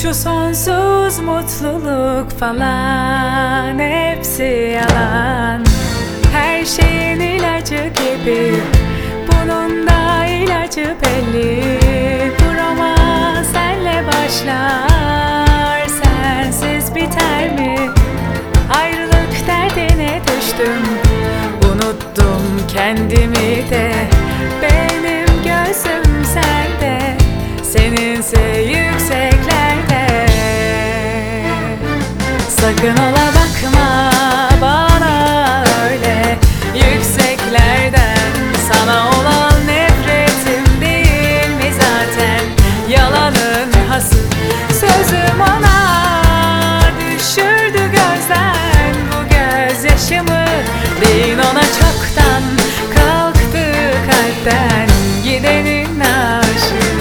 Şu sonsuz mutluluk falan hepsi yalan. Her şeyin ilacı gibi bunun da ilacı belli. Bu roman senle başlar, sensiz biter mi? Ayrılık derdine düştüm, unuttum kendimi de. Benim gözüm sende, seninse yükseklerde. Sakın ola bakma bana öyle, yükseklerden sana olan nefretim değil mi zaten? Yalanın hası, sözüm ona düşürdü gözden bu gözyaşımı. Din ona çoktan kalktı kalpten, gidenin aşığı.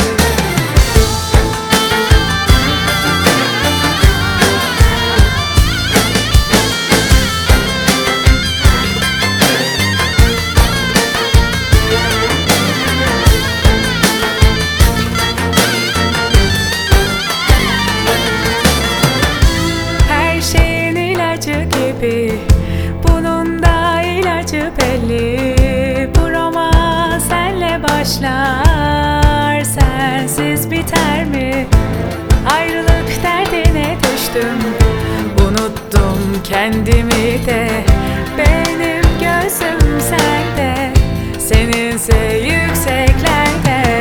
Bunun da ilacı belli. Bu roman senle başlar, sensiz biter mi? Ayrılık derdine düştüm, unuttum kendimi de. Benim gözüm sende, seninse yükseklerde.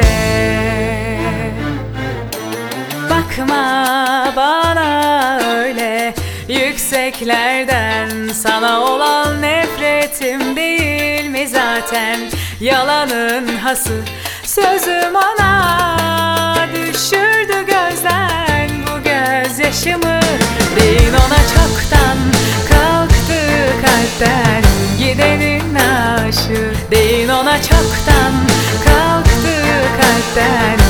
Bakma bana öyle, yükseklerden sana olan nefretim değil mi zaten? Yalanın hası, sözüm ona düşürdü gözden bu gözyaşımı. Din ona çoktan kalktı kalpten, gidenin aşığı. Din ona çoktan kalktı kalpten,